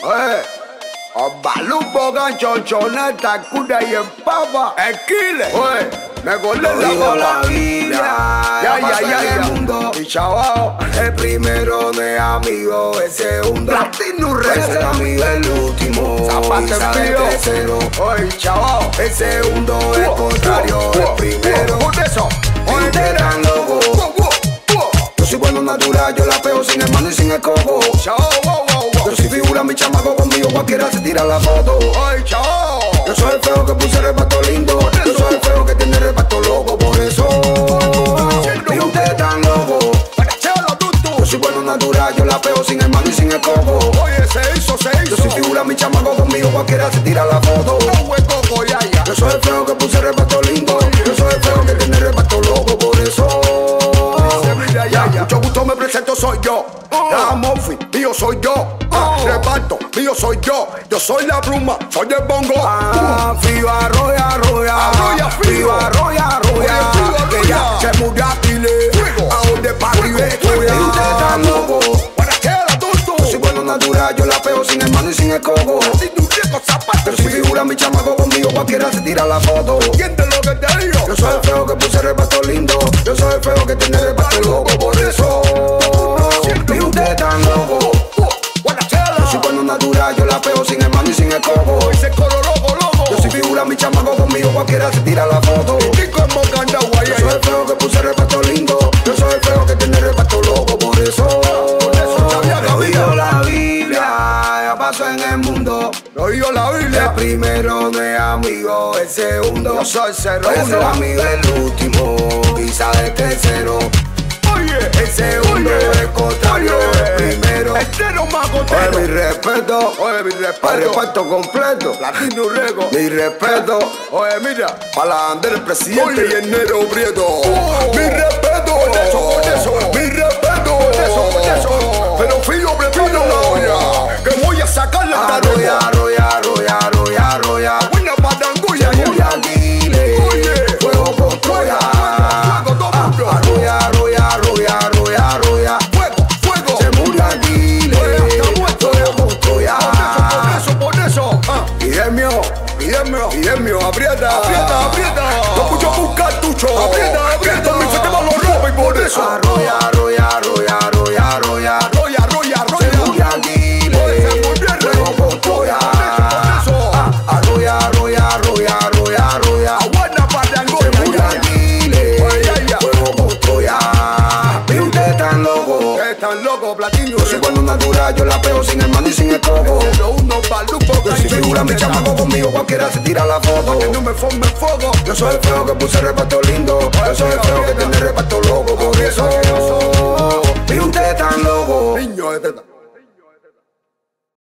Balupo, ganchonchoneta, cuna y empapa. Esquile, me colé la Biblia. Ya. Mundo. Y chaval, el primero de amigos, el segundo. Platino Record. El amigo el último. Zapata el tercero. Oye, chaval, el segundo es contrario. El primero. Por eso, oye, te dan loco. Yo soy bueno natural, yo la pego sin el mano y sin el coco. Yo soy figura, mi chamaco conmigo, cualquiera se tira la foto. Ay, chao. Yo soy el feo que puse el reparto lindo. Yo soy el feo que tiene el reparto loco, por eso. Y ustedes tan locos. Yo soy bueno natural, yo la pego sin el mano y sin el coco. Oye, se hizo. Yo soy figura, mi chamaco conmigo, cualquiera se tira la foto. Yo soy el feo que puse el reparto lindo. Yo soy el feo que tiene el reparto loco, por eso. Mucho gusto, me presento, soy yo. Murphy, mío soy yo. Reparto, mío soy yo. Yo soy la pluma, soy el bongo. Frío, arroya. Frío, arroya. Que ya se murió a Pile. A donde pa' arriba estoy. Y ustedes tan locos. Yo soy bueno natural, yo la pego sin el mano y sin el coco. Yo soy figura, mi chamaco conmigo, cualquiera se tira la foto. Yo soy el feo que puse el reparto lindo. Yo soy el feo que tiene el reparto loco, por eso. Y ustedes tan locos. Yo soy bueno natural, yo la pego sin el mano y sin el coco. Yo soy figura, mi chamaco conmigo, cualquiera se tira la foto. Yo soy el feo que puse el reparto lindo. Yo soy el feo que tiene el reparto loco, por eso. Lo la Biblia, ya pasó en el mundo. Lo digo la Biblia. El primero de amigos, el segundo. Yo soy el amigo el último, quizá el tercero. Oye, el segundo es contrario, el primero. Oye, mi respeto. Para el reparto completo. Platino Record. Mi respeto. Oye, mira, para la bandera del presidente y el negro Prieto. Mi respeto. Por eso. Mi respeto. Por eso. Pero fío, preparo la olla. Que voy a sacar la arroya. Buena patanguya. Oye, fuego con Troya. Arroya. Fuego. Se murió Aguile. Fuego con Troya. Por eso. Y es mío, aprieta. No escucho un cartucho. Aprieta. Mi se quema los robos y por eso. Arroya. Se murió Aguile. Fuego con Troya. Arroya. Buena patanguya. Se murió Aguile. Fuego con Troya. Y ustedes están locos. Están locos, Platino. Yo soy bueno natural, yo la pego sin el mano y sin el coco. Yo soy figura, mi chamaco conmigo, cualquiera se tira la foto. Que no me forme fuego. Yo soy el feo que puse el reparto lindo. Yo soy el feo que tiene el reparto loco, por eso. Y ustedes están locos. Niño de teta.